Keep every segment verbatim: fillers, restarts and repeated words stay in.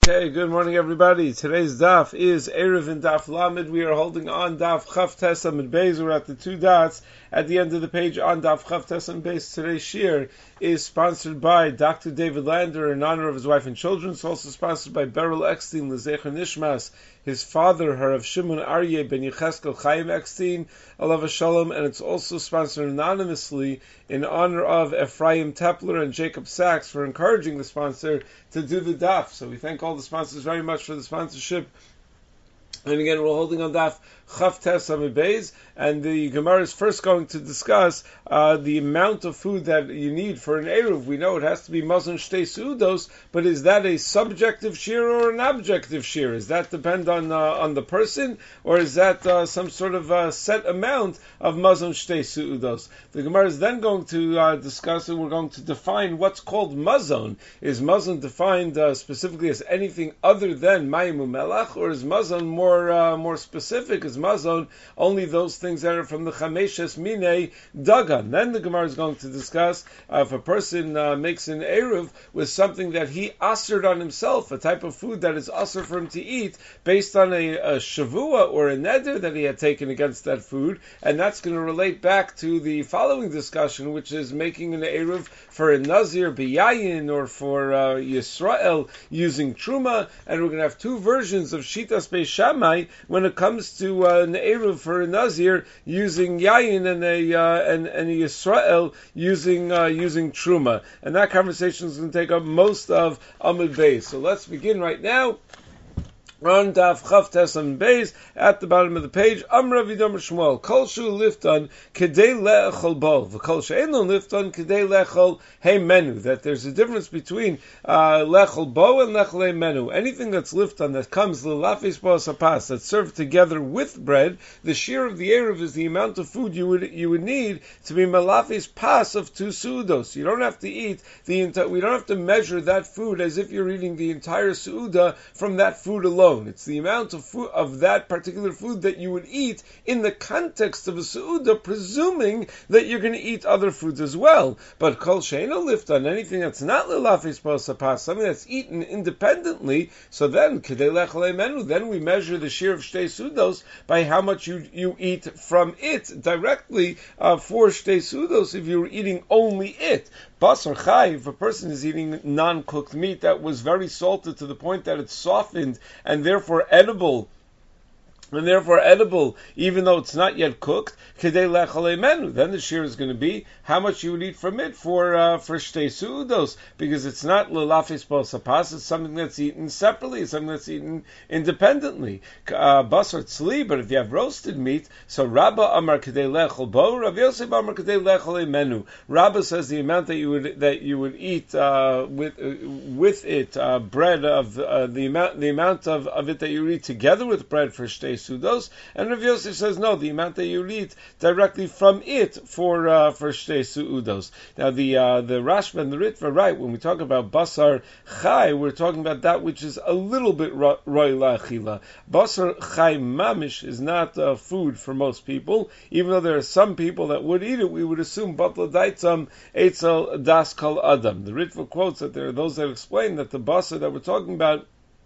Okay, good morning everybody. Today's daf is Erev and Daf Lamed. We are holding on Daf Chav Tes Amud Beis. We're at the two dots at the end of the page on Daf Chav Tes Amud Beis. Today's shir is sponsored by Doctor David Lander in honor of his wife and children. It's also sponsored by Beryl Eckstein, Lezecher Nishmas, his father, Harav Shimon Aryeh ben Yecheskel Chaim Eckstein, Alav Shalom, and it's also sponsored anonymously in honor of Ephraim Tepler and Jacob Sachs for encouraging the sponsor to do the daf. So we thank all the sponsors very much for the sponsorship. And again, we're holding on daf Chav Tes Amud Beis, and the Gemara is first going to discuss uh, the amount of food that you need for an Eruv. We know it has to be Mazon Shtei Seudos, but is that a subjective shear or an objective shear? Does that depend on uh, on the person, or is that uh, some sort of uh, set amount of Mazon Shtei Seudos? The Gemara is then going to uh, discuss, and we're going to define what's called Mazon. Is Mazon defined uh, specifically as anything other than Mayim U'Melach, or is Mazon more uh, more specific? Is Mazon only those things that are from the Chameshes Mine Dagan? Then the Gemara is going to discuss uh, if a person uh, makes an Eruv with something that he assered on himself, a type of food that is asser for him to eat, based on a, a Shavua or a Neder that he had taken against that food, and that's going to relate back to the following discussion, which is making an Eruv for a Nazir B'Yayin or for uh, Yisrael using Truma, and we're going to have two versions of Shitas Beis Shammai when it comes to uh, an Eruv for a Nazir using Yayin and a uh, and, and a Yisrael using uh, using Truma. And that conversation is going to take up most of Amud Beis. So let's begin right now. On Daf Chav Tes Amud Beis, at the bottom of the page, Amra Vidam Shmuel, Kol Shu Lifton Kedei Le'echol Bo, V'Kol She'eno Lifton Kedei Le'echol Hey Menu. That there's a difference between uh, Le'echol Bo and Le'echol Hey Menu. Anything that's Lifton that comes L'Lafis Bo Sapas, that's served together with bread, the shear of the Erev is the amount of food you would you would need to be Malafis Pas of two Suudos. You don't have to eat the entire. We don't have to measure that food as if you're eating the entire Suuda from that food alone. It's the amount of food of that particular food that you would eat in the context of a Su'udah, presuming that you're going to eat other foods as well. But Kol She'eno Lifton, anything that's not L'Lafis Po Sapas, something that's eaten independently, so then Kedei Le'echol Hey Menu, then we measure the shear of Shtei Sudos by how much you you eat from it directly uh, for Shtei Sudos if you were eating only it. Basar Chai, if a person is eating non-cooked meat that was very salted to the point that it's softened and therefore edible, and therefore edible, even though it's not yet cooked, kedei le'echol hey menu. Then the shear is going to be how much you would eat from it for uh, for shtei suudos, because it's not l'lafis po sapas. It's something that's eaten separately. It's something that's eaten independently. Uh, Basar tzli, but if you have roasted meat, so Rabba amar kedei le'echol bo, Rav Yosef amar kedei le'echol hey menu. Rabba says the amount that you would that you would eat uh, with uh, with it uh, bread of uh, the amount the amount of, of it that you would eat together with bread for shtei Sudos, and Rav Yosef says no, the amount that you eat directly from it for uh, for Shtei Sudos. Now the uh, the Rashba and the Ritva, right, when we talk about Basar Chai, we're talking about that which is a little bit Roy La'achila. Basar Chai Mamish is not uh, food for most people, even though there are some people that would eat it. We would assume Batla Daitzam Eitzel Das Kal Adam. The Ritva quotes that there are those that explain that the Basar that we're talking about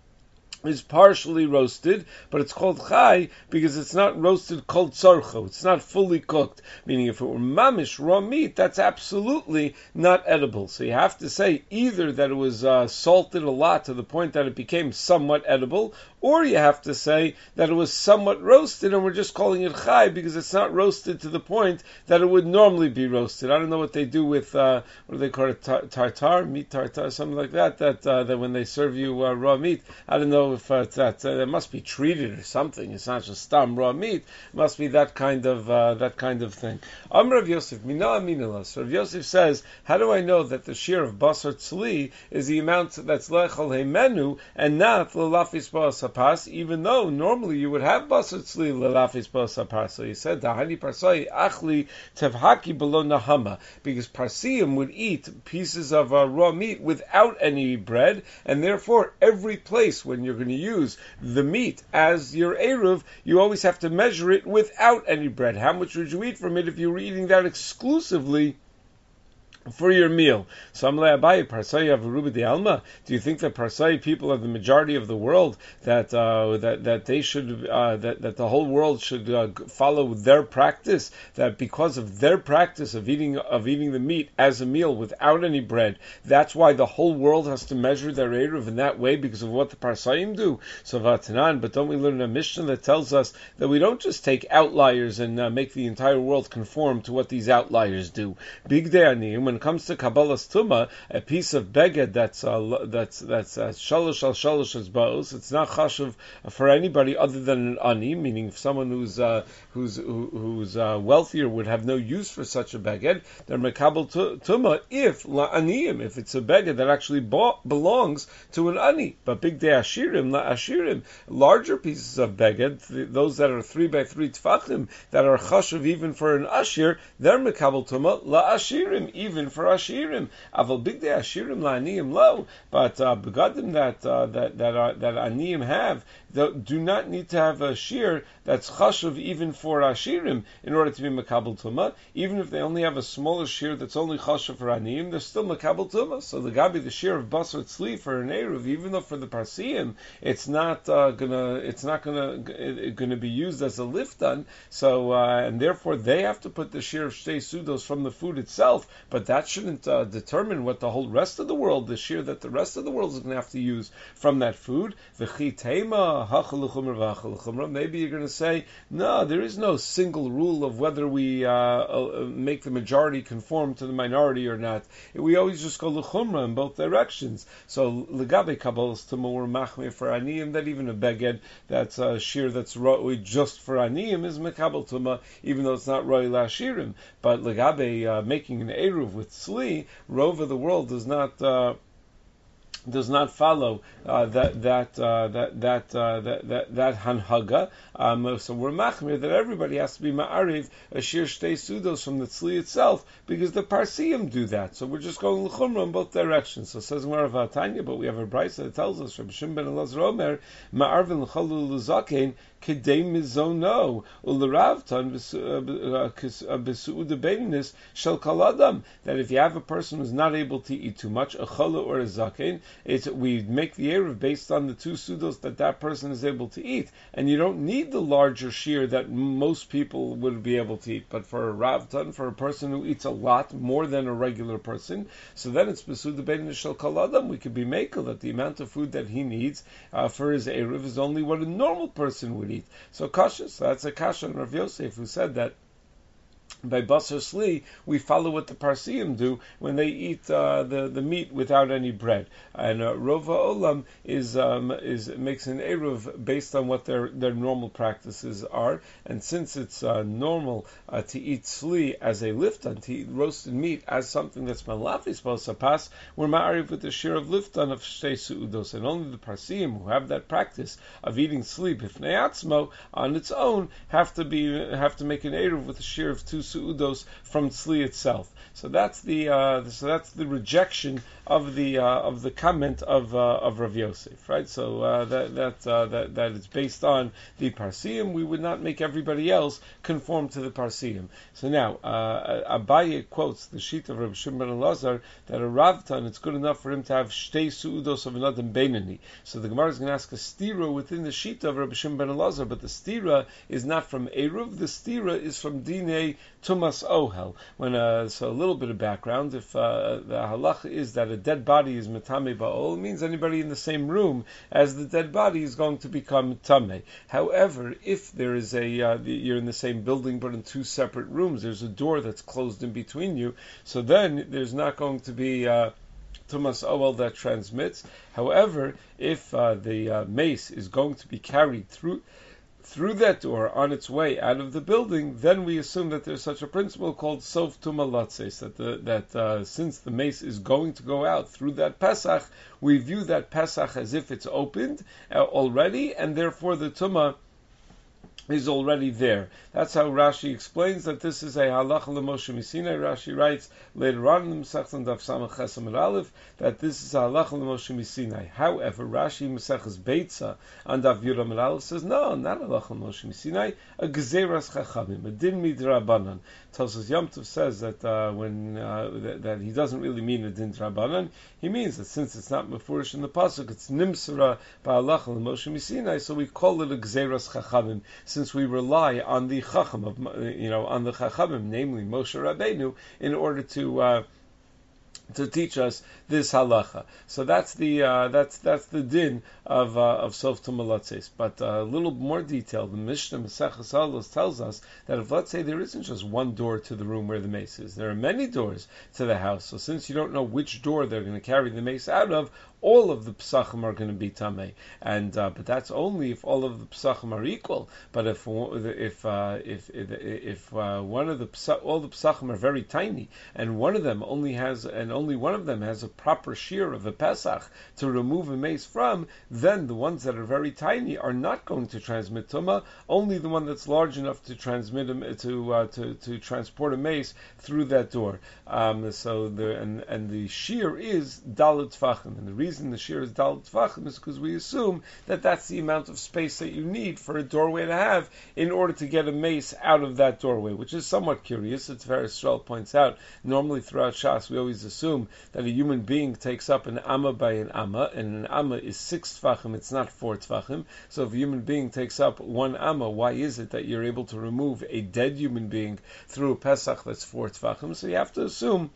is partially roasted, but it's called chai because it's not roasted kol tzorcho. It's not fully cooked. Meaning, if it were mamish raw meat, that's absolutely not edible. So you have to say either that it was uh, salted a lot to the point that it became somewhat edible, or you have to say that it was somewhat roasted and we're just calling it chai because it's not roasted to the point that it would normally be roasted. I don't know what they do with uh, what do they call it, tar- tartar, meat tartar, something like that. That uh, that when they serve you uh, raw meat, I don't know if uh, it's that uh, it must be treated or something. It's not just stam raw meat. It must be that kind of uh, that kind of thing. Amr Rav Yosef, mina aminala. So Rav Yosef says, how do I know that the shear of basar tzli is the amount that's le'echol hey menu and not l'lafis ba'asapas, even though normally you would have basar tzli l'lafis ba'asapas. So he said, dahani parsai achli tevhaki below nahama, because parsiim would eat pieces of uh, raw meat without any bread, and therefore every place when you're going to use the meat as your eruv, you always have to measure it without any bread. How much would you eat from it if you were eating that exclusively for your meal. So I'm Abaye, Parsai of Ruba de Alma. Do you think that Parsai people are the majority of the world? That uh, that that they should uh, that that the whole world should uh, follow their practice? That because of their practice of eating of eating the meat as a meal without any bread, that's why the whole world has to measure their eruv in that way because of what the Parsayim do. So Vatanan, but don't we learn a Mishnah that tells us that we don't just take outliers and uh, make the entire world conform to what these outliers do? Big day when it comes to Kabbalah's Tumah, a piece of beged that's uh, that's that's shalosh al shalosh as baos, it's not chashuv for anybody other than an ani, meaning someone who's uh, who's who, who's uh, wealthier would have no use for such a beged. They're mekabel Tumah if la aniyim, if it's a beged that actually bo- belongs to an ani. But big day ashirim la ashirim, larger pieces of beged, th- those that are three by three tfachim that are chashuv even for an ashir, they're mekabel Tumah la ashirim even for ashirim. Aval big day ashirim la aniyim lo. But uh, begadim that uh, that that uh, that aniyim have do not need to have a shear that's chashuv even for ashirim in order to be makabel tumah. Even if they only have a smaller shear that's only chashuv for aniyim, they're still makabel tumah. So the gabi the shear of basar tzli for an eruv, even though for the parsiim it's not uh, gonna it's not gonna it, gonna be used as a liftan. So uh, and therefore they have to put the shear of shtei sudos from the food itself. But that shouldn't uh, determine what the whole rest of the world, the shear that the rest of the world is going to have to use from that food. Maybe you're going to say, no, there is no single rule of whether we uh, uh, make the majority conform to the minority or not. We always just go l'chumra in both directions. So legabe kabbalas tumah or machmir for aniyim, that even a beged that's a shear that's roi just for aniyim is mekabel tumah, even though it's not roi lashirim. But legabe uh, making an eruv with tzli, rov of the world does not. Uh, does not follow uh, that that uh, that that, uh, that that that hanhaga. Um, so we're machmir that everybody has to be ma'ariv a shir shtei sudos from the tzli itself because the parsiim do that. So we're just going l'chumra in both directions. So it says Gemara Tanya, but we have a brayso that tells us Rabbi Shimon ben Elazar Omer ma'arvin l'chalu l'zakein kedei mizono u'leravtan b'su'uda beinis shel kol adam, that if you have a person who's not able to eat too much, a chala or a zakein, it's, we make the eruv based on the two sudos that that person is able to eat, and you don't need the larger shear that most people would be able to eat. But for a ravtan, for a person who eats a lot more than a regular person, so then it's besuda bein shel kol adam. We could be makel that the amount of food that he needs uh, for his eruv is only what a normal person would eat. So kasha, so that's a kasha on Rav Yosef who said that by basar sli, we follow what the parsiim do when they eat uh, the the meat without any bread. And uh, rova olam is um, is makes an eruv based on what their their normal practices are. And since it's uh, normal uh, to eat sli as a liftan, to eat roasted meat as something that's malafi supposed to pass, we're ma'ariv with the shir of liftan of shtei suudos. And only the parsiim who have that practice of eating sli b'fnei atzmo on its own have to be have to make an eruv with a shir of two suudos from tzli itself. So that's the uh, so that's the rejection of the uh, of the comment of uh, of Rav Yosef, right? So uh, that that uh, that that is based on the parsiim. We would not make everybody else conform to the parsiim. So now uh, Abaye quotes the sheet of Rabbi Shimon ben Elazar that a ravtan, it's good enough for him to have shtei suudos of another beinani. So the Gemara is going to ask a stira within the sheet of Rabbi Shimon ben Elazar, but the stira is not from eruv. The stira is from dinei tumas ohel. When uh, so a little bit of background, if uh, the halacha is that a dead body is metame ba'ol, it means anybody in the same room as the dead body is going to become tameh. However, if there is a uh, you're in the same building but in two separate rooms, there's a door that's closed in between you, so then there's not going to be uh, tumas ohel that transmits. However, if uh, the uh, mace is going to be carried through through that door on its way out of the building, then we assume that there's such a principle called sof tuma latzes, that the, that uh, since the mace is going to go out through that Pesach, we view that Pesach as if it's opened uh, already, and therefore the tuma is already there. That's how Rashi explains that this is a halacha l'Moshe Misinai. Rashi writes later on in the Masechta Daf Samach Ches Amud Aleph that this is a halacha l'Moshe Misinai. However, Rashi Maseches Beitza on Daf Yud Amud Aleph says no, not a halacha l'Moshe Misinai, a gezeras chachamim, a din midrabanan. Tosfos Yom Tov says that uh, when uh, that, that he doesn't really mean a din drabanan, he means that since it's not mefurish in the pasuk, it's nimsara ba'halacha l'Moshe Misinai, so we call it a gezeras chachamim, since we rely on the chacham of, you know, on the chachamim, namely Moshe Rabbeinu, in order to uh, to teach us this halacha. So that's the uh, that's that's the din of uh, of sof tumalatzes. But uh, a little more detail. The Mishnah Maseches Halos tells us that if, let's say, there isn't just one door to the room where the mace is, there are many doors to the house. So since you don't know which door they're going to carry the mace out of, all of the psachim are going to be tamei, and uh, but that's only if all of the psachim are equal. But if if uh, if if, if uh, one of the psa- all the psachim are very tiny, and one of them only has and only one of them has a proper shear of a pesach to remove a mace from, then the ones that are very tiny are not going to transmit tumah. Only the one that's large enough to transmit a, to uh, to to transport a mace through that door. Um, so the and and the shear is dalet tfachim, and the reason the shear is dalet tfachim is because we assume that that's the amount of space that you need for a doorway to have in order to get a mace out of that doorway, which is somewhat curious. It's very Yisrael points out, normally throughout Shas we always assume that a human being takes up an amma by an amma, and an amma is six tfachim, it's not four tfachim. So if a human being takes up one amma, why is it that you're able to remove a dead human being through a Pesach that's four tfachim? So you have to assume,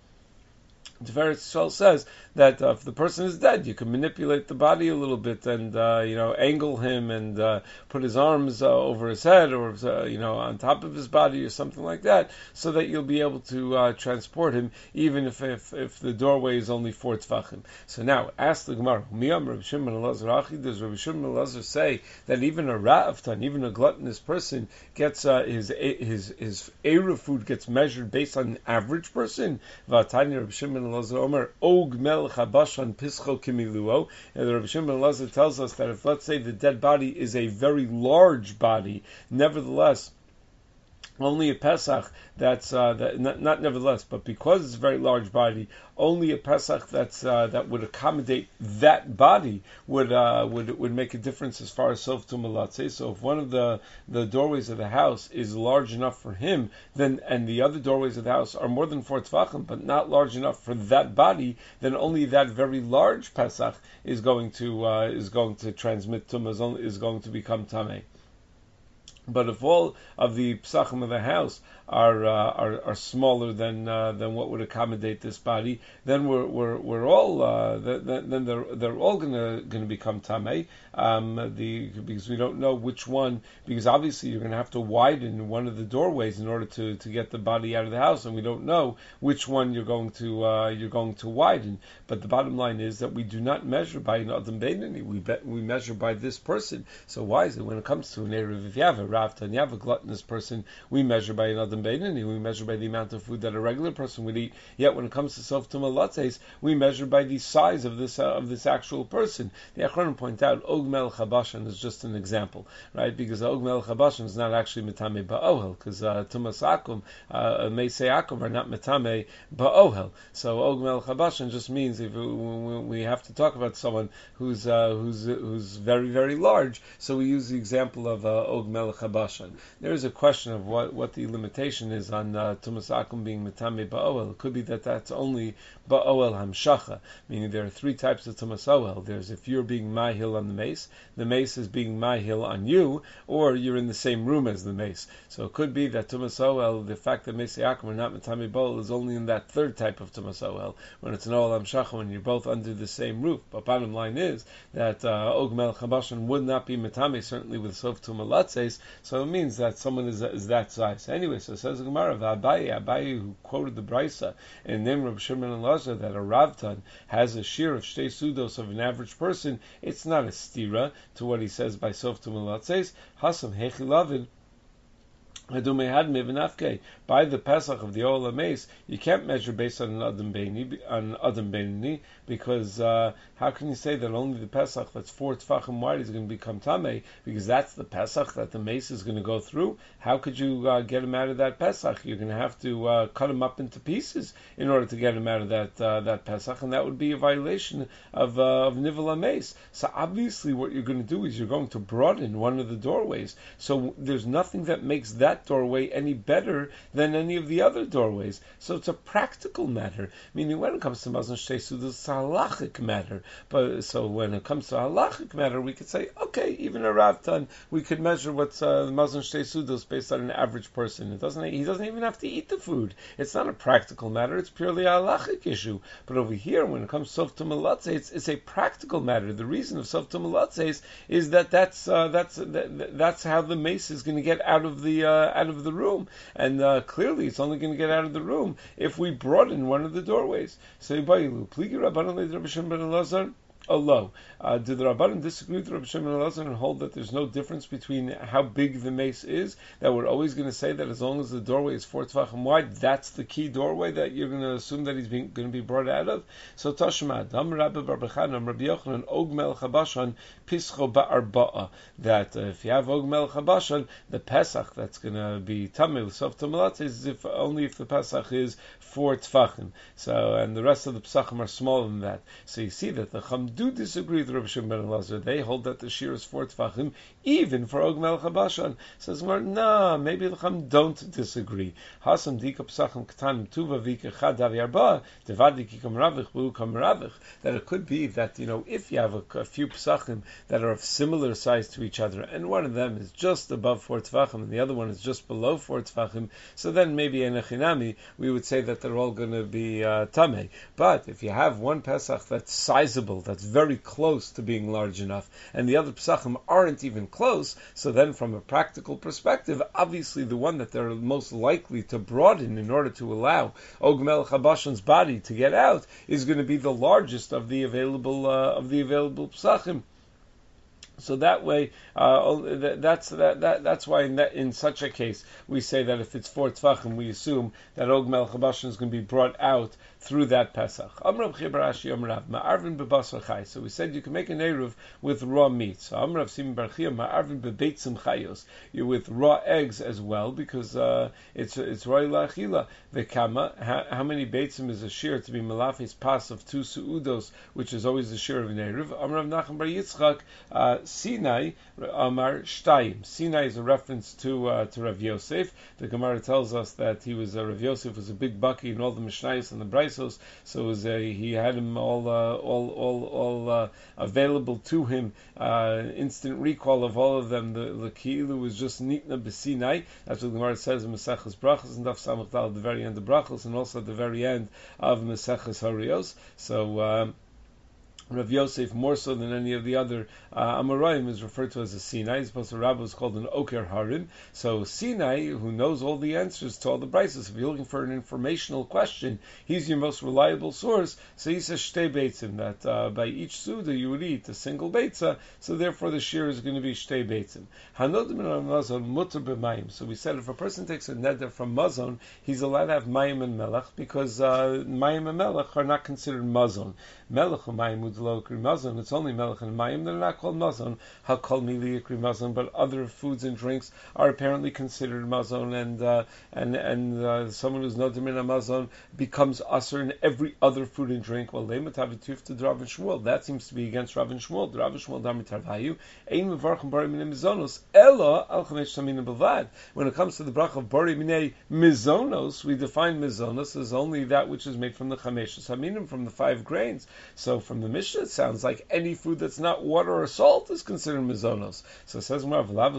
Tiferet Yisrael says that uh, if the person is dead, you can manipulate the body a little bit and uh, you know angle him and uh, put his arms uh, over his head or uh, you know on top of his body or something like that, so that you'll be able to uh, transport him even if, if if the doorway is only four tefachim. So now ask the Gemara: Miyam Rabbi Shimon Elazar Achi? Does Rabbi Shimon Elazar say that even a ra'avtan, even a gluttonous person, gets uh, his his his eruv food gets measured based on an average person? V'atani Rabbi Shimon Elazar Omer Og Melech Habashan Pischo Kimiluo. And the Rabbi Shimon Elazar tells us that if, let's say, the dead body is a very large body, nevertheless, only a Pesach that's uh, that, not, not nevertheless, but because it's a very large body, only a Pesach that's uh, that would accommodate that body would uh, would would make a difference as far as sof tumalatze. So if one of the the doorways of the house is large enough for him, then and the other doorways of the house are more than four tefachim, but not large enough for that body, then only that very large Pesach is going to uh, is going to transmit tumah, is going to become tamei. But if all of the psachim of the house are uh, are, are smaller than uh, than what would accommodate this body, then we're we're, we're all uh, then, then they're they're all gonna gonna become tamei. Um, the because we don't know which one, because obviously you're gonna have to widen one of the doorways in order to, to get the body out of the house, and we don't know which one you're going to uh, you're going to widen. But the bottom line is that we do not measure by an adam beinani. We bet we measure by this person. So why is it when it comes to an eruv, if you have a rafta and you have a gluttonous person, we measure by an adam beinani. We measure by the amount of food that a regular person would eat. Yet when it comes to sof tumalatzes, we measure by the size of this uh, of this actual person. The Achronim point out Og Melech Habashan is just an example, right? Because Og Melech Habashan is not actually metame ba'ohel, because uh, tumas akum, uh, meisei akum are not metame ba'ohel. So Og Melech Habashan just means if we have to talk about someone who's uh, who's who's very very large, so we use the example of uh, Og Melech Habashan. There is a question of what, what the limitation is on uh, tumas akum being metame ba'ohel. It could be that that's only ba'ohel hamshacha, meaning there are three types of tumas ohel. There's if you're being mahil on the mace, the mace is being mahil on you, or you're in the same room as the mace. So it could be that tumas ohel, the fact that meisei akum are not metame ba'ohel, is only in that third type of tumas ohel, when it's an ohel hamshacha, when you're both under the same roof. But bottom line is that uh, Og Melech Habashan would not be metame, certainly with sof tumalatzes, so it means that someone is, is that size. Anyway, so it says the Gemara, Abaye, Abaye, who quoted the Brisa in name of Shimon and Elazar, that a Ravtan has a shear of shtei sudos of an average person, it's not a stira to what he says by sof tumalatzes. Hasam hechilavin. By the Pesach of the Ola Mace, you can't measure based on an Adam Beini, on Adam Beinini, because uh, how can you say that only the Pesach that's four tefachim wide is going to become tamei, because that's the Pesach that the mace is going to go through? How could you uh, get him out of that Pesach? You're going to have to uh, cut him up into pieces in order to get him out of that uh, that Pesach, and that would be a violation of uh, of nivel mace. So obviously, what you're going to do is you're going to broaden one of the doorways. So there's nothing that makes that doorway any better than any of the other doorways. So it's a practical matter. Meaning, when it comes to Mazon Shtei Sudos, it's a halachic matter. But so when it comes to a halachic matter, we could say, okay, even a Rav Tan, we could measure what's uh, the Mazon Shtei Sudos based on an average person. It doesn't. He doesn't even have to eat the food. It's not a practical matter. It's purely a halachic issue. But over here, when it comes to Sof Tumalatze, it's, it's a practical matter. The reason of Sof Tumalatze is that that's uh, that's that, that's how the mace is going to get out of the uh, out of the room, and uh, clearly it's only going to get out of the room if we broaden one of the doorways. So, Pligi Rabbanan Leid Rabbi Shimon ben Elazar. Allah. Uh, did the Rabbanan disagree with Rabbi Shimon ben Elazar and hold that there's no difference between how big the mace is? That we're always going to say that as long as the doorway is four tefachim wide, that's the key doorway that you're going to assume that he's being, going to be brought out of? So Tashma, Dam Rabbi Bar Bechana, Rabbi Yochanan, Og Melech HaBashan, Pischo Ba'arba'a. That uh, if you have Og Melech HaBashan, the Pesach that's going to be Tamei with Sof Tumalatze is if, only if the Pesach is four tefachim. So, and the rest of the Pesachim are smaller than that. So you see that the Cham do disagree with Rabbi Shimon ben Elazar. They hold that the shear is four tefachim, even for Og Melech HaBashan. Says Mar, no, maybe the Cham don't disagree. Hasam dika Pesachim katanim tuva vika chad havi arba devadi kikam ravich b'u kam ravich. That it could be that, you know, if you have a, a few Pesachim that are of similar size to each other, and one of them is just above four tefachim and the other one is just below four tefachim, so then maybe in a chinami we would say that they're all going to be uh, tamei. But if you have one Pesach that's sizable, that's very close to being large enough, and the other Pesachim aren't even close, so then from a practical perspective, obviously the one that they're most likely to broaden in order to allow Og Melech HaBashan's body to get out is going to be the largest of the available uh, of the available Pesachim. So that way, uh, that's that, that that's why in, that, in such a case we say that if it's four tefachim, we assume that Og Melech HaBashan is going to be brought out through that Pesach. So we said you can make an eruv with raw meat. So Amrav Sim Barchia Ma'arvin bebeitzim chayos. You with raw eggs as well, because uh, it's it's roy la'achila. Vekama, how, how many beitzim is a shear to be malafis pas of two suudos, which is always the shear of an eruv? Amrav Nachum Bar Yitzchak uh, Sinai Amar Shtayim. Sinai is a reference to uh, to Rav Yosef. The Gemara tells us that he was uh, Rav Yosef was a big bucky in all the Mishnayos and the Braysos. So it was a, he had him all uh, all all all uh, available to him, uh, instant recall of all of them. The the Ki'ilu was just Nitna B'Sinai. That's what the Gemara says in Maseches Brachos and Daf Samach Dal at the very end of Brachos, and also at the very end of Maseches Harios. So. Um, Rav Yosef, more so than any of the other uh, Amoraim, is referred to as a Sinai. He's supposed to Rabbi is called an Oker Harim. So Sinai, who knows all the answers to all the brises, if you're looking for an informational question, he's your most reliable source. So he says Shtei Beitzim, that uh, by each Suda you would eat a single Beitza, so therefore the shear is going to be Shtei Beitzim. Hanodim Mazon Mutter B'Mayim. So we said if a person takes a neder from Mazon, he's allowed to have Mayim and Melech, because uh, Mayim and Melech are not considered Mazon. Melech and Mayim Mazon, it's only Melech and Mayim that are not called Mazon. Hakol Mili Ikri Mazon, but other foods and drinks are apparently considered Mazon, and uh, and and uh, someone who's not Demin Mazon becomes Aser in every other food and drink. Well, Leimat Havituf to Rav and Shmuel. That seems to be against Rav and Shmuel. Rav and Shmuel Damit Tarvayu Ein Mevarchim Bari Minei Mizonos Ella Al Chamesh Samina Bavad. When it comes to the bracha of Bari Minei Mizonos, we define Mizonos as only that which is made from the Chamesh Saminim, from the five grains. So from the Mishnah, it sounds like any food that's not water or salt is considered mizonos. So it says,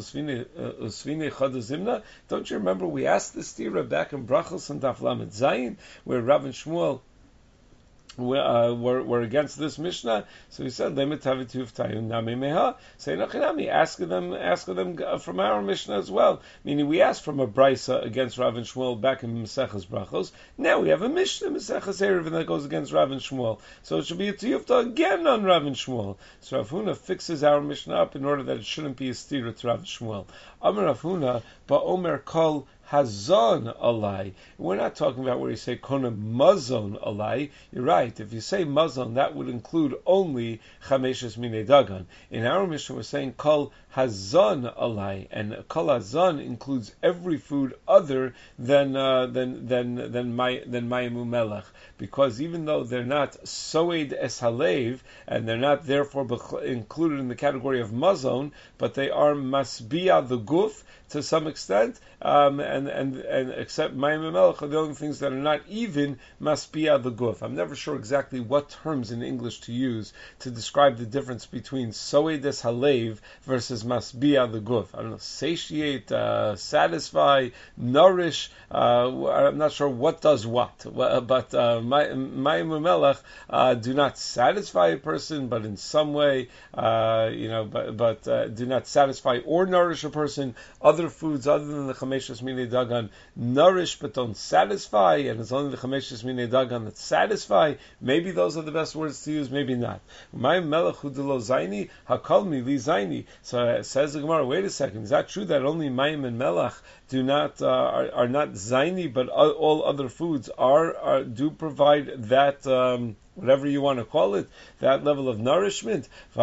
don't you remember we asked this stira back in Brachos and Daf Lamed Zayin, where Rav and Shmuel Uh, were, were against this Mishnah, so he said, "Lemit havituv tayun nami meha." Say nachinami, ask them, ask them from our Mishnah as well. Meaning, we asked from a brisa against Rav and Shmuel back in Maseches Brachos. Now we have a Mishnah Maseches Erev that goes against Rav and Shmuel. So it should be a tiyufta again on Rav and Shmuel. So Rav Huna fixes our Mishnah up in order that it shouldn't be a stira to Rav and Shmuel. Amar Rav Huna ba'omer kol hazon alai. We're not talking about where you say kona mazon alai. You're right. If you say mazon, that would include only chameshes mine dagan. In our mission, we're saying kol hazon alai, and kol hazon includes every food other than uh, than than than my than mayamu melech, because even though they're not soed es halev and they're not therefore included in the category of mazon, but they are masbia the guf to some extent, um, and and and except mayim melech are the only things that are not even masbia the guf. I'm never sure exactly what terms in English to use to describe the difference between soed es halev versus masbia the guf. I don't know, satiate, uh, satisfy, nourish. Uh, I'm not sure what does what, but uh, mayim melech uh, do not satisfy a person, but in some way, uh, you know, but but uh, do not satisfy or nourish a person. Other foods other than the chameshes mine dagan nourish but don't satisfy, and it's only the chameshes mine dagan that satisfy. Maybe those are the best words to use, maybe not. My melech hudelo zaini hakol mi li zaini. So uh, says the Gemara, wait a second, is that true that only mayim and melech do not uh, are, are not zaini, but all other foods are, are do provide that um, whatever you want to call it, that level of nourishment? That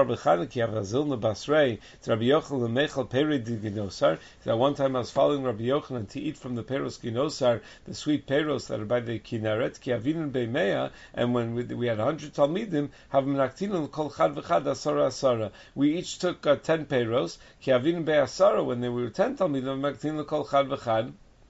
one time I was following Rabbi Yochanan to eat from the peros ginosar, the sweet peros that are by the Kinneret, and when we, we had a hundred talmidim, we each took uh, ten peros, when they were ten talmidim,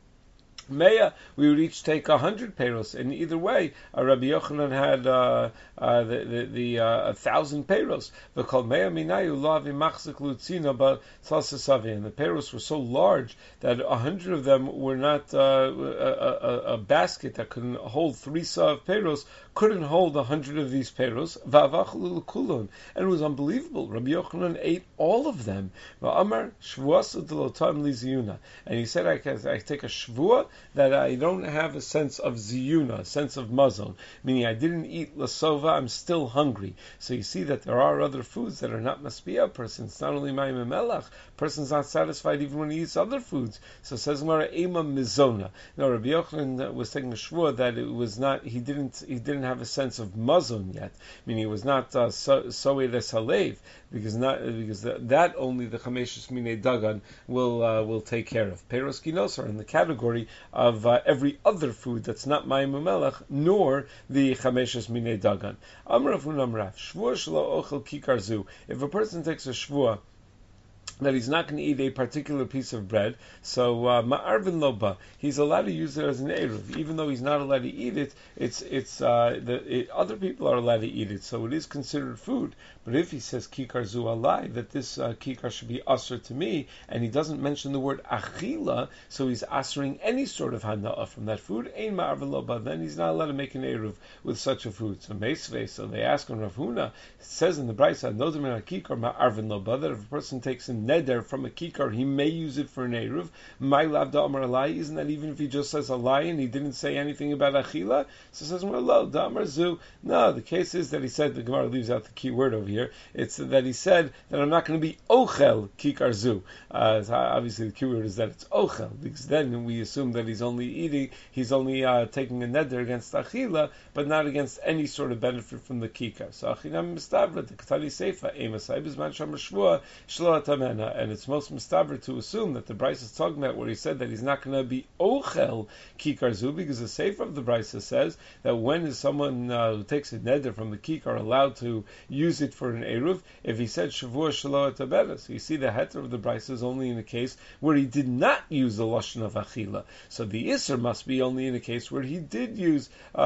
Meya, we would each take a hundred peros, and either way, uh, Rabbi Yochanan had uh, uh, the the, the uh, a thousand peros. The kol meya minayu lo avimachzik lutzina but tzasasavi, and the peros were so large that a hundred of them were not uh, a, a, a basket that couldn't hold three sa of peros couldn't hold a hundred of these peros. Va'avachlu kulon, and it was unbelievable. Rabbi Yochanan ate all of them. Va'amar shvuas udelotam li ziyuna, and he said, I can I take a shvua that I don't have a sense of ziyuna, a sense of mazon, meaning I didn't eat lasova, I'm still hungry. So you see that there are other foods that are not maspia person. It's not only mayim melach, person's not satisfied even when he eats other foods. So it says Gemara, ema mizona. Now Rabbi Yochanan was taking a shvua that it was not, he didn't he didn't have a sense of mazon yet, meaning it was not uh, soed es halev, because not because that, that only the chameshes mine dagan will uh, will take care of. Peros ginos are in the category of uh, every other food that's not mayim melech, nor the chameshes mine dagan. Amrav unamrav shvua shelo ochel kikar zu. If a person takes a shvua that he's not going to eat a particular piece of bread, so ma'arvin uh, loba, he's allowed to use it as an eruv, even though he's not allowed to eat it. It's it's uh, the it, other people are allowed to eat it, so it is considered food. But if he says kikar zu alai, that this uh, kikar should be asur to me, and he doesn't mention the word achila, so he's asuring any sort of hana'ah from that food, ein ma'arvin loba, then he's not allowed to make an eruv with such a food. So meisvei, so they ask on Rav Huna, it says in the Brisa, nodim kikar ma'arvin loba, that if a person takes an neder from a kikar, he may use it for an eruv. My lav da amar alai, isn't that even if he just says alai and he didn't say anything about achila? So it says, well, lo, da amar zu. No, the case is that he said, the Gemara leaves out the key word over here, it's that he said that I'm not going to be ochel kikar zu. Uh, so obviously the key word is that it's ochel, because then we assume that he's only eating, he's only uh, taking a neder against achila, but not against any sort of benefit from the kikar. So achinam mistavra, the katani seifa, emasai bizman shamar shvua, shlo atamen. And it's most mistaber to assume that the Brisa is talking about where he said that he's not going to be ochel kikar zu, because the sefer of the Brisa says that when is someone uh, who takes a neder from the kikar allowed to use it for an eruv? If he said shavua shelo etabeda, so you see the heter of the Brisa is only in a case where he did not use the lashon of achila. So the iser must be only in a case where he did use uh,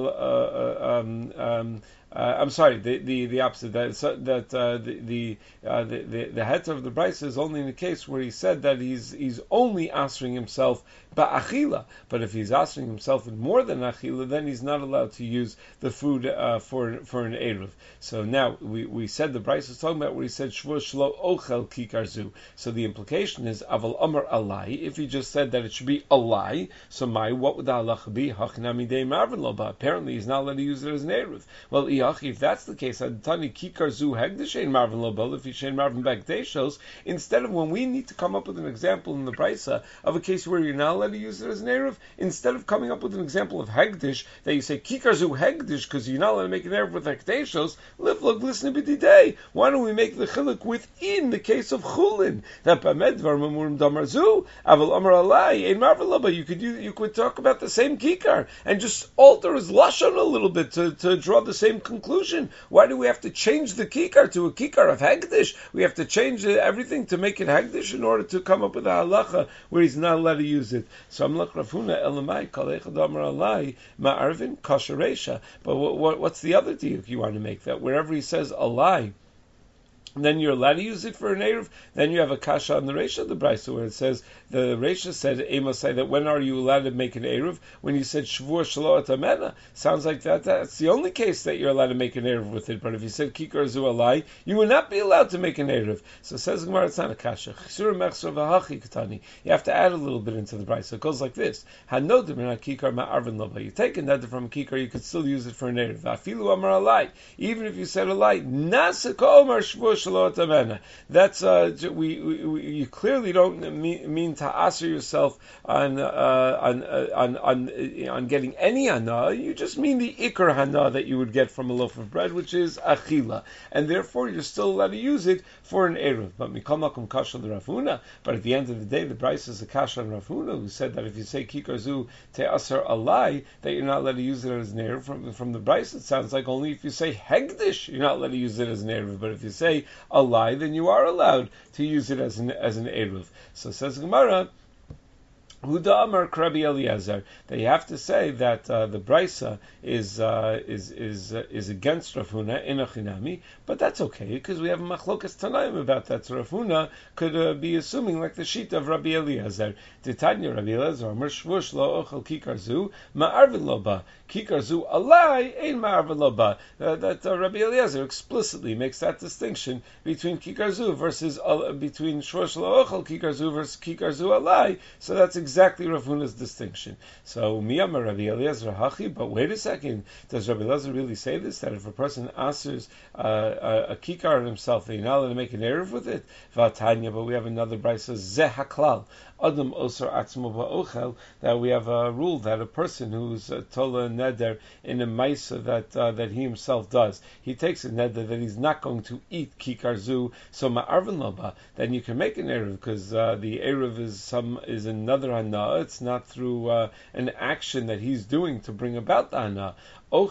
uh, uh, um, um, Uh, I'm sorry, the, the, the opposite. That so, that uh, the the, uh, the the the heter of the Brisa is only in the case where he said that he's he's only answering himself ba'achila. But if he's answering himself in more than achila, then he's not allowed to use the food uh, for for an eruv. So now we, we said the Brisa is talking about where he said shvua shelo ochel kikar zu. So the implication is aval amar alai. If he just said that it should be alai, so my what would the halacha be? Hachnami dei marvin loba. Apparently he's not allowed to use it as an eruv. Well, If that's the case, Tani Kikar Zu Hegdish Ein Marvin Lobel, if you Shein Marvin Bagdeshos, instead of when we need to come up with an example in the Brisa of a case where you're not allowed to use it as an Erev, instead of coming up with an example of Hegdish, that you say Kikar Zu Hegdish because you're not allowed to make an Erev with Hegdeshos, live log listen to day. Why don't we make the Chiluk within the case of Chulin? That Bamedvar Mamurim Damar Zu, Aval Amar Alai, Ein Marvin Lobel, you could you could talk about the same Kikar and just alter his Lashon a little bit to, to draw the same conclusion. Why do we have to change the Kikar to a Kikar of Hegdish? We have to change everything to make it Hegdish in order to come up with a halacha where he's not allowed to use it. So Amlach Rafuna Elamai Kalecha Damar Alai Ma'arvin Kasharesha. But what, what, what's the other diuk you want to make? That wherever he says Alai, then you're allowed to use it for an Erev. Then you have a kasha on the Reisha of the Brisa where it says, the Reisha said, Amosai, that when are you allowed to make an Erev? When you said Shavua Shalo Atamena. Sounds like that. That's the only case that you're allowed to make an Erev with it. But if you said Kikar Zu Alai, you would not be allowed to make an Erev. So it says Gemara, it's not a kasha. You have to add a little bit into the Brisa. It goes like this. Hanodim in a Kikar Ma'arvin Loba. You take a neder from a Kikar, you could still use it for an Erev. Afilu Amar Alai. Even if you said Alai, Nasaka Omar Shavua That's uh, we, we, we you clearly don't mean, mean to answer yourself on uh, on, uh, on on on getting any hana. You just mean the ikar hana that you would get from a loaf of bread, which is achila, and therefore you're still allowed to use it for an eruv. But mikol makom kasha l'Rafuna. But at the end of the day, the Brisa is a kasha on Rafuna, who said that if you say kikar zu te'asar alai, that you're not allowed to use it as an eruv. From from the Brisa, it sounds like only if you say hegdish, you're not allowed to use it as an eruv. But if you say alai, then you are allowed to use it as an as an eruv. So says Gemara, Huda Amar Rabbi Eliezer, that you have to say that uh, the Brisa is uh, is is uh, is against Rav Huna in a chinami, but that's okay because we have a machlokas tanaim about that. So Rav Huna could uh, be assuming like the sheet of Rabbi Eliezer. Titanya Rabbi Eliezer Amar Shvush lo ochel kikar zu ma'arvin loba kikar zu alai ein ma'arvin loba. That uh, Rabbi Eliezer explicitly makes that distinction between kikar zu versus uh, between Shvush lo ochel kikar zu versus kikar zu alai. So that's exactly Rav Huna's distinction. So miyamar Rabbi Eliezer hachi. But wait a second, does Rabbi Eliezer really say this? That if a person answers uh, a, a kikar on himself, they're not allowed to make an eruv with it? Vatanya, but we have another brisa zeh haklal. Adam osar atzmo ba'ochel, that we have a rule that a person who's uh, tola neder in a maisa that uh, that he himself does, he takes a neder that he's not going to eat kikar zu, so ma'arvin loba, then you can make an eruv because uh, the eruv is some is another hana. It's not through uh, an action that he's doing to bring about the hana. But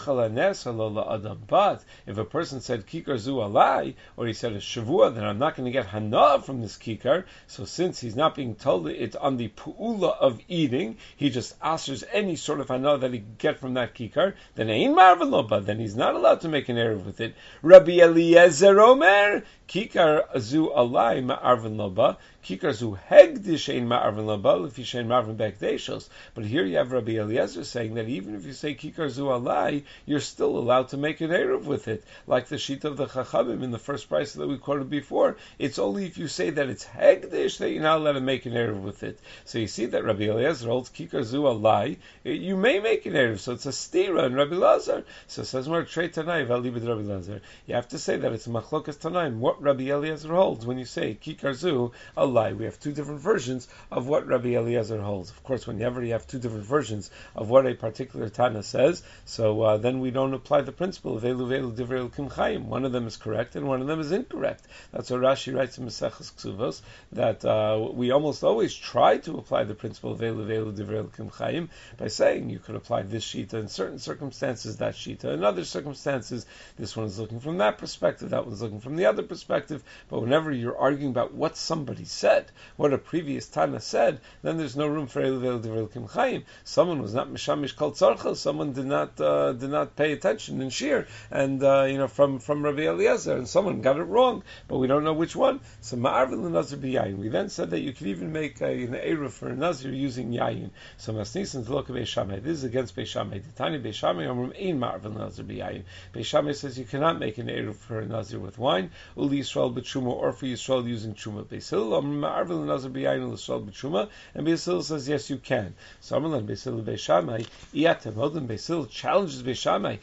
if a person said kikar zu alai, or he said a shavua, then I'm not going to get hana from this kikar. So since he's not being told it's on the pu'ula of eating, he just answers any sort of hana that he get from that kikar, then ein marvin loba, then he's not allowed to make an eruv with it. Rabbi Eliezer Omer, kikar zu alai ma'arvin loba, kikar zu hegdish ein ma'arvin loba, if you shein marvin bekdeshos. But here you have Rabbi Eliezer saying that even if you say kikar zu alai, you're still allowed to make an eruv with it, like the sheet of the Chachamim in the first price that we quoted before. It's only if you say that it's hegdish that you're not allowed to make an eruv with it. So you see that Rabbi Eliezer holds kikar zu alai, you may make an eruv, so it's a stira in Rabbi Eliezer. So it says more trei tanai v'alibid Rabbi Eliezer. You have to say that it's a machlokas tanaim what Rabbi Eliezer holds when you say kikar zu alai. We have two different versions of what Rabbi Eliezer holds. Of course, whenever you have two different versions of what a particular Tana says, so uh, then we don't apply the principle of Elu Velu Divrei Elokim Chaim. One of them is correct and one of them is incorrect. That's what Rashi writes in Maseches Ksuvos, that uh, we almost always try to apply the principle of Elu Velu Divrei Elokim Chaim by saying you could apply this shita in certain circumstances, that shita in other circumstances. This one is looking from that perspective, that one's looking from the other perspective. But whenever you're arguing about what somebody said, what a previous Tana said, then there's no room for Elu Velu Divrei Elokim Chaim. Someone was not Mishamish Kol Tzorcha, someone did not uh, did not pay attention in shir, and uh, you know from from Rabbi Eliezer, and someone got it wrong, but we don't know which one. So ma'arvin l'nazir b'yayin. We then said that you could even make a, an eruv for a nazir using yayin. So masnisin to look at Beis Shammai. This is against Beis Shammai. The Tani Beis Shammai amrum ein ma'arvin l'nazir b'yayin. Beis Shammai says you cannot make an eruv for a nazir with wine. Uli Yisrael b'tshuma, or for Yisrael using truma. Beis Hillel amrum ma'arvin l'nazir b'yayin l'Yisrael b'tshuma, and Beis Hillel says yes you can. So Amalan Beis Hillel Beis Shammai iyatem hodim. Beis Hillel challenges challenges Beishamai.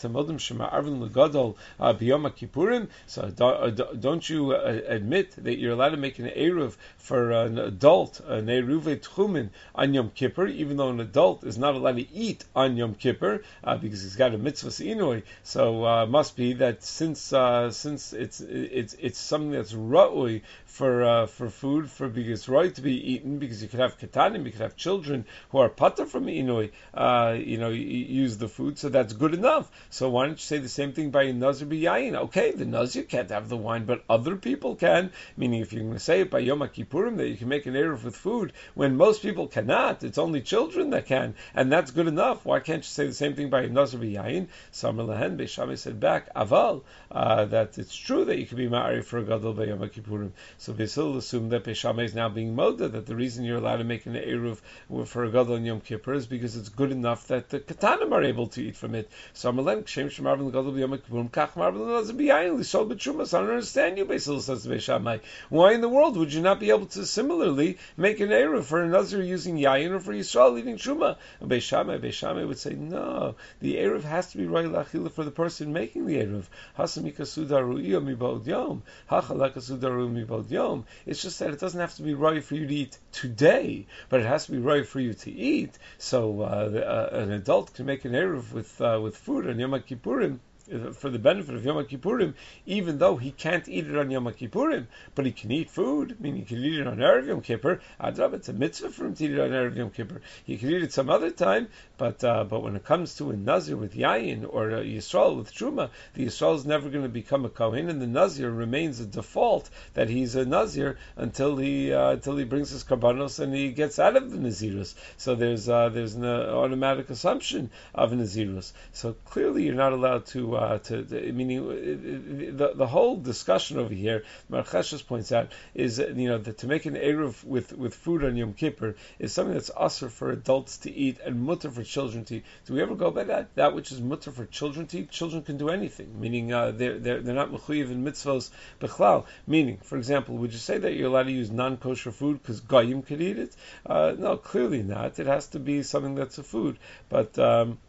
So don't you uh, admit that you're allowed to make an eruv for an adult, an eruv tchumen on Yom Kippur, even though an adult is not allowed to eat on Yom Kippur uh, because he's got a mitzvah inui. So uh, must be that since uh, since it's it's it's something that's ra'ui for uh, for food, for because it's right to be eaten, because you could have katanim, you could have children who are pater from inui, uh, you know, use the food, so that's good enough. So why don't you say the same thing by a nazir b'yayin? Okay, the nazir can't have the wine, but other people can. Meaning, if you're going to say it by Yom Kippurim that you can make an eruv with food, when most people cannot, it's only children that can, and that's good enough. Why can't you say the same thing by a nazir b'yayin? Samar lahen, Beis Shammai said back, aval, uh, that it's true that you can be ma'ari for a gadol by Yom Kippurim. So Beis Hillel assumed that Beis Shammai is now being moda, that the reason you're allowed to make an eruv for a gadol on Yom Kippur is because it's good enough that the katanim are able to eat from it. So Amar lahen, kshem shemarvin gadol b'Yom Kippurim, kach marvin nazir b'yayin, l'shol b'trumas. I don't understand you, Beis Hillel says to Beis Shammai. Why in the world would you not be able to similarly make an eruv for a nazir using yayin or for Yisrael eating truma? And Beis Shammai, Beis Shammai would say, no, the eruv has to be right lachila for the person making the eruv. Hasamika sudaru iyo mibod yom, hachalaka sudaru mibod yom. It's just that it doesn't have to be right for you to eat today, but it has to be right for you to eat. So uh, the, uh, an adult can make an eruv with uh, with food on Yom Kippurim for the benefit of Yom Kippurim, even though he can't eat it on Yom Kippurim, but he can eat food, meaning he can eat it on Erev Yom Kippur. Adrab, it's a mitzvah for him to eat it on Erev Yom Kippur. He can eat it some other time, but uh, but when it comes to a Nazir with Yayin or a Yisrael with Truma, the Yisrael is never going to become a Kohen, and the Nazir remains a default that he's a Nazir until he uh, until he brings his Karbanos and he gets out of the Nazirus. So there's uh, there's an automatic assumption of Nazirus. So clearly you're not allowed to Uh, to, to meaning the the whole discussion over here, Mar Cheshes points out, is you know that to make an eruv with, with food on Yom Kippur is something that's usher for adults to eat and mutter for children to eat. Do we ever go by that? That which is mutter for children to eat, children can do anything. Meaning uh, they're they're they're not mechuyev in mitzvos bechlal. Meaning, for example, would you say that you're allowed to use non-kosher food because goyim could eat it? Uh, no, clearly not. It has to be something that's a food, but. Um,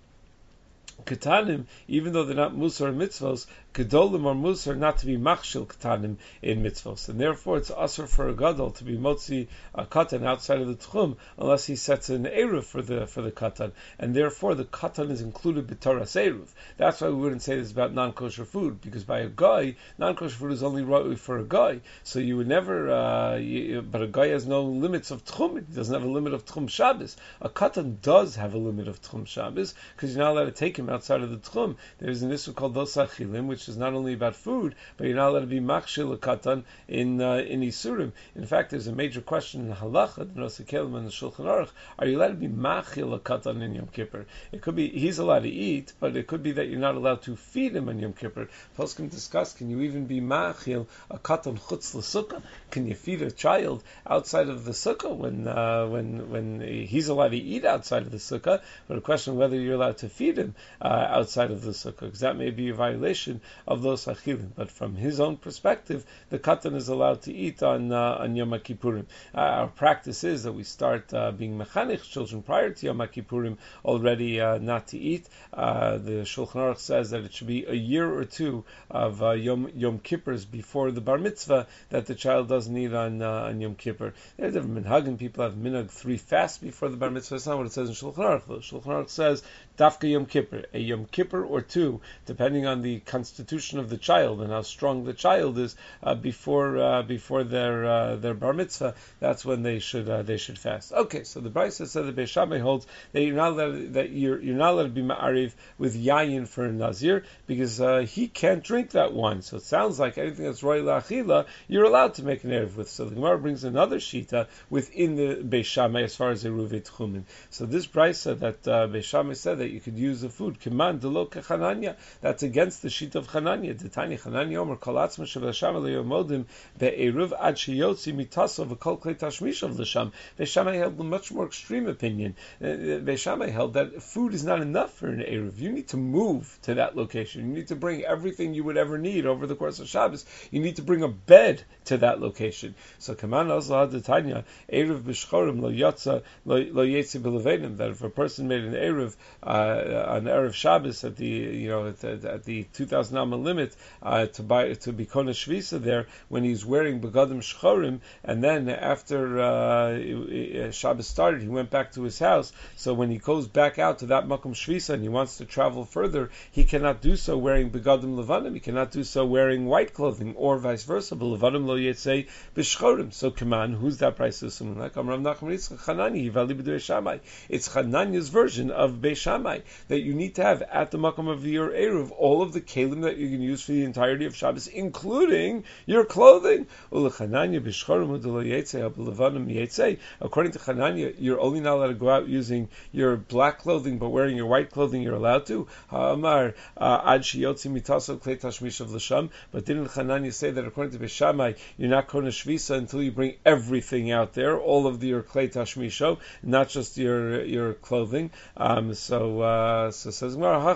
Ketanim, even though they're not musar mitzvos, gedolim or musar not to be machshil ketanim in mitzvos, and therefore it's usher for a gadol to be motzi a katan outside of the tchum unless he sets an eruv for the for the katan, and therefore the katan is included b'toras eruv. That's why we wouldn't say this about non-kosher food, because by a guy, non-kosher food is only right for a guy. So you would never, uh, you, but a guy has no limits of tchum. He doesn't have a limit of tchum Shabbos. A katan does have a limit of tchum Shabbos because you're not allowed to take him outside of the tchum. There's an issue called dos achilim, which is not only about food, but you're not allowed to be machshil a katan in uh, in isurim. In fact, there's a major question in halacha, the Nosei Kelim and the Shulchan Aruch: are you allowed to be machil a katan in Yom Kippur? It could be he's allowed to eat, but it could be that you're not allowed to feed him on Yom Kippur. Poskim discuss: can you even be machil a katan chutz l'sukkah? Can you feed a child outside of the sukkah when uh, when when he's allowed to eat outside of the sukkah? But a question whether you're allowed to feed him Uh, outside of the sukkah, because that may be a violation of those achilim. But from his own perspective, the katan is allowed to eat on uh, on Yom Kippurim. Uh, our practice is that we start uh, being mechanech children prior to Yom Kippurim already uh, not to eat. Uh, the Shulchan Aruch says that it should be a year or two of uh, Yom Yom Kippurs before the bar mitzvah that the child doesn't eat on uh, on Yom Kippur. There are different minhagim. People have minhag three fasts before the bar mitzvah. That's not what it says in Shulchan Aruch. The Shulchan Aruch says dafka Yom Kippur, a Yom Kippur or two, depending on the constitution of the child and how strong the child is, uh, before uh, before their uh, their bar mitzvah. That's when they should uh, they should fast. Okay, so the Brisa said that Beis Shammai holds that you're not allowed, that you're you're not allowed to be ma'ariv with yayin for a nazir because uh, he can't drink that wine. So it sounds like anything that's roy la'achila you're allowed to make an erev with. So the Gemara brings another shita within the Beis Shammai as far as a ruvet chumin. So this Brisa that uh, Beis Shammai said that you could use the food. Kiman delo kechananya. That's against the sheet of Chananya. Tanya Chananya Omer Kol Atzma Shel Sham Le'Yomodim Be'eruv Ad Sheyotzi Mitaso V'Kol Klei Tashmishav L'Sham. Beishamai held a much more extreme opinion. Beishamai held that food is not enough for an eruv. You need to move to that location. You need to bring everything you would ever need over the course of Shabbos. You need to bring a bed to that location. So Kaman also had the Tanya eruv b'shchorim lo yatsa lo yetzi b'levenim, that if a person made an eruv uh, an eruv Shabbos at the you know at the, at the two thousand amma limit uh, to buy to be kona shvisa there when he's wearing begadim shchorim, and then after uh, Shabbos started, he went back to his house. So when he goes back out to that makom shvisa and he wants to travel further, he cannot do so wearing begadim levanim. He cannot do so wearing white clothing, or vice versa. Levanim lo yetzei b'shchorim. So Kaman, who's that price of someone like Amram Nachman Yitzchak Chanani Yivali b'dei Shammai? It's Chananya's version of Beis Shammai, that you need to have at the makom of your eruv all of the kelim that you can use for the entirety of Shabbos, including your clothing. Ulechananya b'shchorim u'lo yetzei b'levanim yetzei. According to Chananya, you're only not allowed to go out using your black clothing, but wearing your white clothing you're allowed to. Ha'amar ad sheyotzi mitaso klei tashmishav l'sham. But didn't Chananya say that according to Beis Shammai, you're not kona shvisa until you bring everything out there, all of the, your klei tashmisho, not just your your clothing? Um, so uh, so says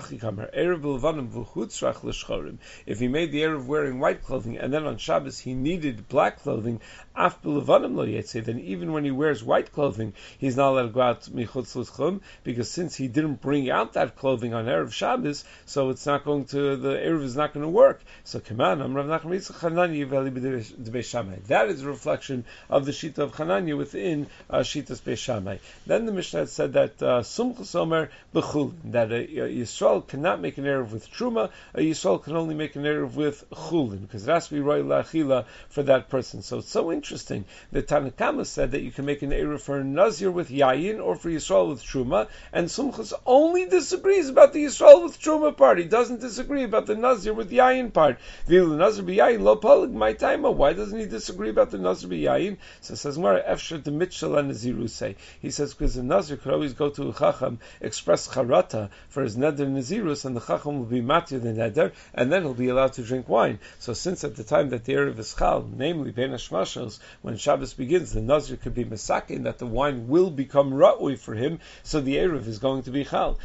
if he made the eruv wearing white clothing and then on Shabbos he needed black clothing, af b'levanim lo yetzei, then even when he wears white clothing, he's not allowed to go out michutz l'tchum, because since he didn't bring out that clothing on eruv Shabbos, so it's not going to the eruv is not going to work. So Kaman Amrav Nachman Yitzchak Chananya Yivali b'dei Beis Shammai. That is a reflection of the shita of Chananya within uh, shitas Beis Shammai. Then the Mishnah said that uh, Sumchus Omer b'chulin, that a, a Yisrael cannot make an eruv with truma. A Yisrael can only make an eruv with chulin, because it has to be roy la'achila for that person. So it's so interesting that Tanakama said that you can make an eruv for a Nazir with yayin or for Yisrael with truma, and Sumchus only disagrees about the Yisrael with truma part. He doesn't disagree about the Nazir with yayin part. V'il Nazir b'yayin lo palig my time. Why doesn't he disagree about the Nazir b'yayin? So it says Mara Efshar the Mitchell and Nazirusay. He says because the Nazir could always go to a Chacham, express charata for his neder Nazirus, and the Chacham will be matir the neder, and then he'll be allowed to drink wine. So since at the time that the eruv is chal, namely ben hashmashos, when Shabbos begins, the Nazir could be mesakin that the wine will become ra'ui for him, so the eruv is going to be chal.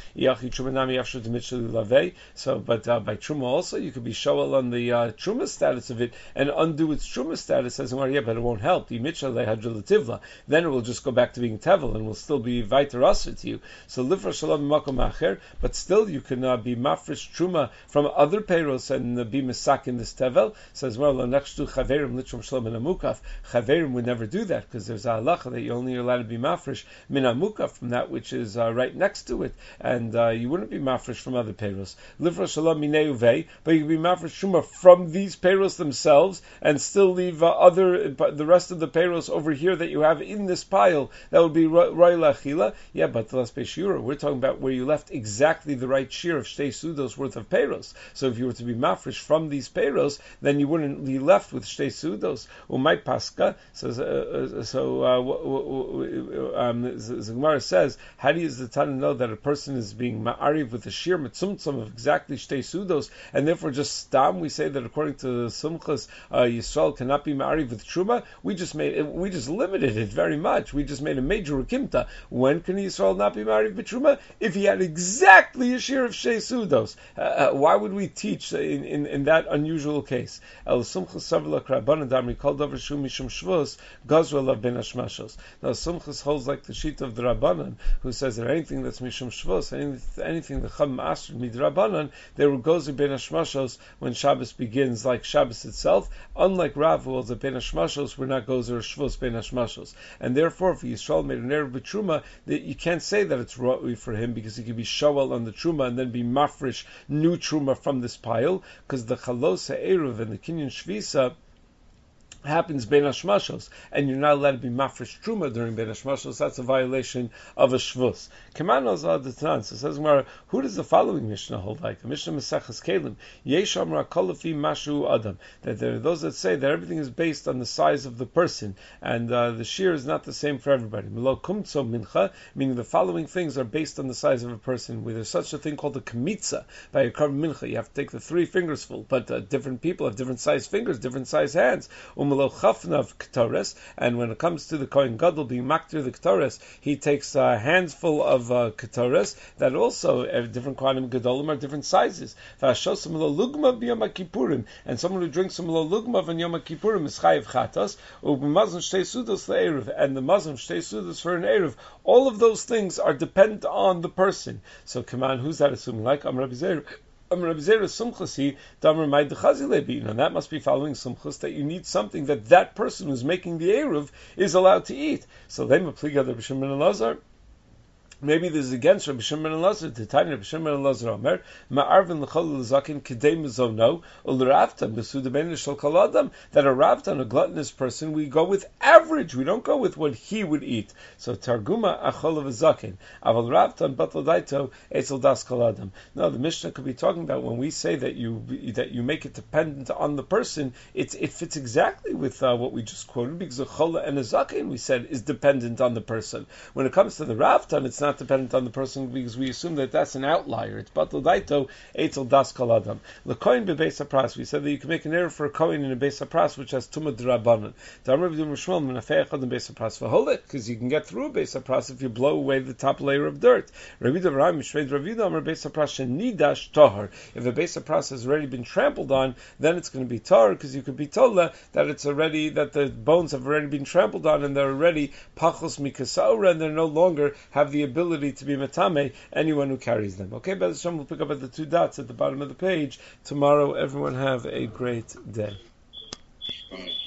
So, but uh, by truma also you could be shoel on the uh, truma status of it and undo its truma status, as well, yeah, but it won't help. Then it will just go back to being tevel and will still be vayter aser to you. So livra shalom makom acher, but still you can uh, be mafresh truma from other payros and uh, be mesak in this tevel. Says well, next to chaverim litrum shalom min amukaf. Chaverim would never do that because there's a halacha that you're only allowed to be mafresh min amukaf from that which is uh, right next to it, and uh, you wouldn't be mafresh from other payros. Livra shalom minei uvei, but you can be mafresh truma from these payros themselves and still leave uh, other the rest of the payros over here that you have in this pile. That would be roy lachila. Yeah, but the shira, we're talking about where you left exactly the right shear of shtei sudos worth of payros. So if you were to be mafresh from these payros, then you wouldn't be left with shtei sudos. Umay paska. So uh, so uh, w- w- um, the Gemara says, how do you, the Tana, know that a person is being ma'ariv with a shear mitzumtzum of exactly shtei sudos, and therefore just stam we say that according to the Sumchas, uh, Yisrael cannot be ma'ariv with truma? We just made it, we just limited it very much. We just made a major rekimta. When can Yisrael not be ma'ariv with truma? If he had exactly a shear of shtei sudos. Uh, uh, why would we teach in, in, in that unusual case? El Sumchas savla krabanan damri kol davar shu mishum shvus gazra lav ben hashmashos. Now Sumchas holds like the sheet of the Rabbanan, who says that anything that's mishum shvus, anything, anything the chum asr midrabanan, there will go to ben hashmashos when Shabbos begins, like Shabbos itself. Unlike Rav, who holds that ben hashmashos were not gozer shvus ben hashmashos, and therefore if Yisrael made an eruv b'truma, that you can't say that it's ra'ui for him because he could be shoel on the truma and then be mafresh new truma from this pile, because the chalos ha'eruv and the kinyan shvisa happens bein hashmashos, and you're not allowed to be mafresh truma during bein hashmashos, that's a violation of a shvus. Keman azad the Tanan, so says Gemara, who does the following Mishnah hold like? The Mishnah Maseches Kelim, yesh amra kolafi mashu adam, that there are those that say that everything is based on the size of the person, and uh, the shear is not the same for everybody. Milo kumtso mincha, meaning the following things are based on the size of a person. Where there's such a thing called a kamitza by a karban mincha, you have to take the three fingers full, but uh, different people have different size fingers, different size hands. And when it comes to the Kohen Gadol being maktir the ketores, he takes a handful of uh, ketores that also have different Kohanim Gadolim are different sizes. And someone who drinks some lugma on Yom Kippurim is chayiv chatas, and the Muslim shtei sudos for an eruv. All of those things are dependent on the person. So come on, who's that assuming? Like Amar Rabbi Zeir. And that must be following sumchus, that you need something that that person who's making the eruv is allowed to eat. So they mapliga the B'Shimon and Lazar. Maybe this is against Rabbi Shimon and Lazar. The time Rabbi Shimon and Lazar Omer, Ma'arvin l'chol l'zakin k'dei mizono u'l'ravtan b'suda ben l'shol kol adam, that a ravtan, a gluttonous person, we go with average. We don't go with what he would eat. So targuma achol v'zakin, aval ravtan batal daito etzel das kol adam. No, the Mishnah could be talking about when we say that you that you make it dependent on the person. It's it fits exactly with uh, what we just quoted, because a chola and a zakin we said is dependent on the person. When it comes to the ravtan, it's not Not dependent on the person, because we assume that that's an outlier. It's batal daito etzel das kol adam. Lekoin bebeis hapras. We said that you can make an error for a kohen in a beis hapras which has tumah d'rabanan. Because you can get through a beis hapras if you blow away the top layer of dirt. If a beis hapras has already been trampled on, then it's going to be tar, because you could be told that it's already that the bones have already been trampled on and they're already pachos mikasaura, and they no longer have the ability to be metame anyone who carries them. Okay, Be'ez Hashem, we'll pick up at the two dots at the bottom of the page tomorrow. Everyone have a great day.